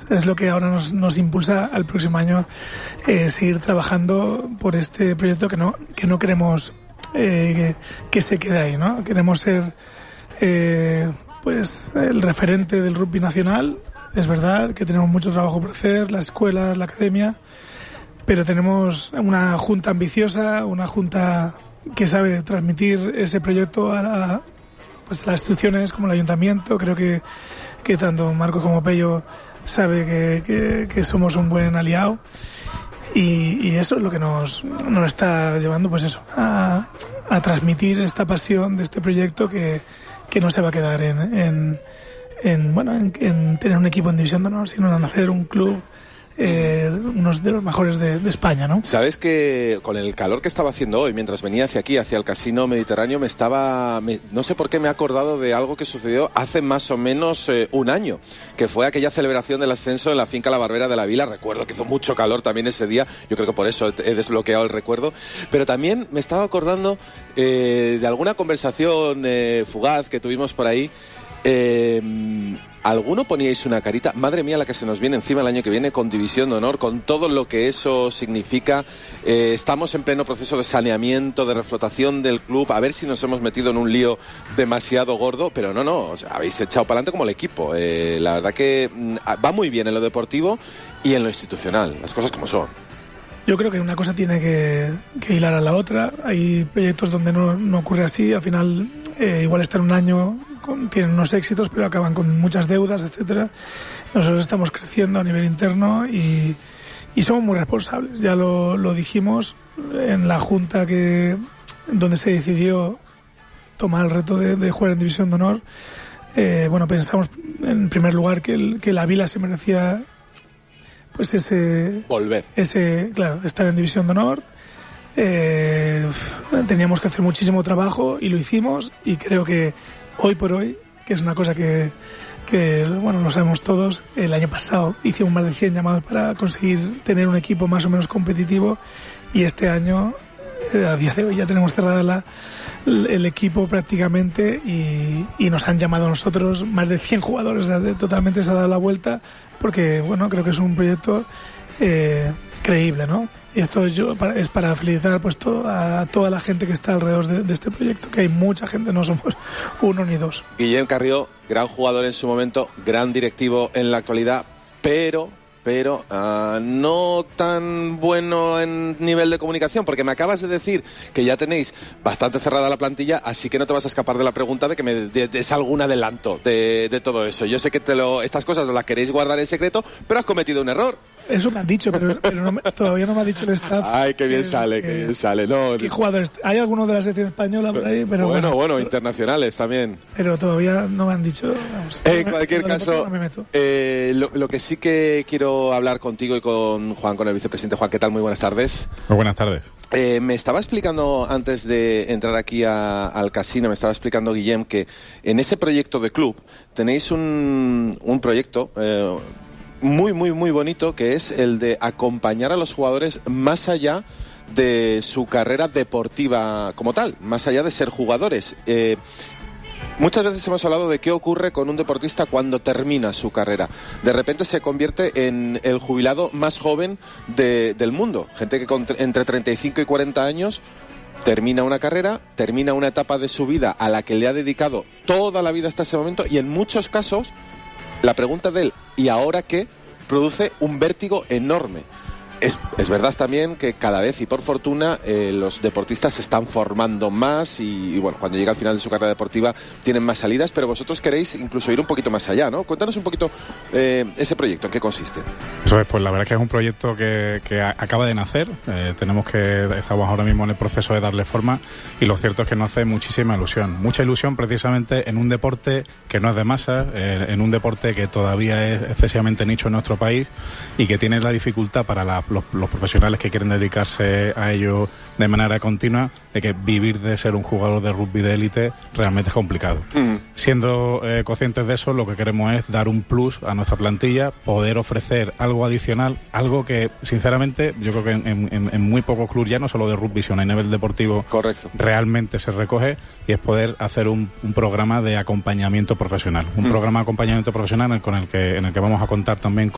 es lo que ahora nos impulsa al próximo año seguir trabajando por este proyecto que no queremos que se quede ahí, ¿no? Queremos ser pues el referente del rugby nacional. Es verdad que tenemos mucho trabajo por hacer, las escuelas, la academia, pero tenemos una junta ambiciosa, una junta que sabe transmitir ese proyecto a las instituciones como el ayuntamiento. Creo que tanto Marco como Pello sabe que somos un buen aliado, y eso es lo que nos está llevando, pues eso, a transmitir esta pasión de este proyecto que no se va a quedar en tener un equipo en División de Honor, sino en hacer un club uno de los mejores de España, ¿no? Sabes que con el calor que estaba haciendo hoy, mientras venía hacia aquí, hacia el Casino Mediterráneo, no sé por qué me he acordado de algo que sucedió hace más o menos un año, que fue aquella celebración del ascenso en la finca La Barbera de la Vila. Recuerdo que hizo mucho calor también ese día, yo creo que por eso he desbloqueado el recuerdo, pero también me estaba acordando de alguna conversación fugaz que tuvimos por ahí. ¿Alguno poníais una carita? Madre mía, la que se nos viene encima el año que viene con División de Honor, con todo lo que eso significa. Estamos en pleno proceso de saneamiento, de reflotación del club, a ver si nos hemos metido en un lío demasiado gordo, pero no, o sea, habéis echado para adelante como el equipo. La verdad que va muy bien en lo deportivo y en lo institucional, las cosas como son. Yo creo que una cosa tiene que hilar a la otra. Hay proyectos donde no ocurre así. Al final, igual están un año, tienen unos éxitos, pero acaban con muchas deudas, etcétera. Nosotros estamos creciendo a nivel interno y somos muy responsables. Ya lo dijimos en la junta donde se decidió tomar el reto de jugar en División de Honor. Pensamos en primer lugar que la Vila se merecía pues estar en División de Honor. Teníamos que hacer muchísimo trabajo y lo hicimos, y creo que hoy por hoy, que es una cosa que lo sabemos todos, el año pasado hicimos más de 100 llamados para conseguir tener un equipo más o menos competitivo, y este año, a día de hoy, ya tenemos cerrada el equipo prácticamente, y nos han llamado a nosotros más de 100 jugadores. Totalmente se ha dado la vuelta, porque creo que es un proyecto creíble, ¿no? Y esto es para felicitar pues a toda la gente que está alrededor de este proyecto, que hay mucha gente, no somos uno ni dos. Guillem Carrió, gran jugador en su momento, gran directivo en la actualidad, pero no tan bueno en nivel de comunicación, porque me acabas de decir que ya tenéis bastante cerrada la plantilla, así que no te vas a escapar de la pregunta de que me des algún adelanto de todo eso. Yo sé que estas cosas las queréis guardar en secreto, pero has cometido un error. Eso me han dicho, pero todavía no me ha dicho el staff. Ay, qué bien sale. No, ¿qué jugadores? Hay algunos de la selección española por ahí, pero bueno, internacionales también. Pero todavía no me han dicho. En cualquier caso, lo que sí que quiero hablar contigo y con el vicepresidente. Juan, ¿qué tal? Muy buenas tardes. Muy buenas tardes. Me estaba explicando, antes de entrar aquí al casino, me estaba explicando Guillem que en ese proyecto de club tenéis un proyecto muy, muy, muy bonito, que es el de acompañar a los jugadores más allá de su carrera deportiva como tal, más allá de ser jugadores. Muchas veces hemos hablado de qué ocurre con un deportista cuando termina su carrera. De repente se convierte en el jubilado más joven del mundo. Gente que entre 35 y 40 años termina una carrera, termina una etapa de su vida a la que le ha dedicado toda la vida hasta ese momento, y en muchos casos la pregunta de él, ¿y ahora qué?, produce un vértigo enorme. Es verdad también que cada vez, y por fortuna, los deportistas se están formando más y cuando llega al final de su carrera deportiva tienen más salidas, pero vosotros queréis incluso ir un poquito más allá, ¿no? Cuéntanos un poquito ese proyecto, ¿en qué consiste? Eso es, pues la verdad es que es un proyecto que acaba de nacer. Estamos ahora mismo en el proceso de darle forma, y lo cierto es que nos hace muchísima ilusión. Mucha ilusión precisamente en un deporte que no es de masa, en un deporte que todavía es excesivamente nicho en nuestro país y que tiene la dificultad para los profesionales que quieren dedicarse a ello de manera continua, de que vivir de ser un jugador de rugby de élite realmente es complicado. Siendo conscientes de eso, lo que queremos es dar un plus a nuestra plantilla, poder ofrecer algo adicional, algo que sinceramente yo creo que en muy pocos clubes, ya no solo de rugby, sino a nivel deportivo, correcto, realmente se recoge, y es poder hacer un programa de acompañamiento profesional, un programa de acompañamiento profesional en el que vamos a contar también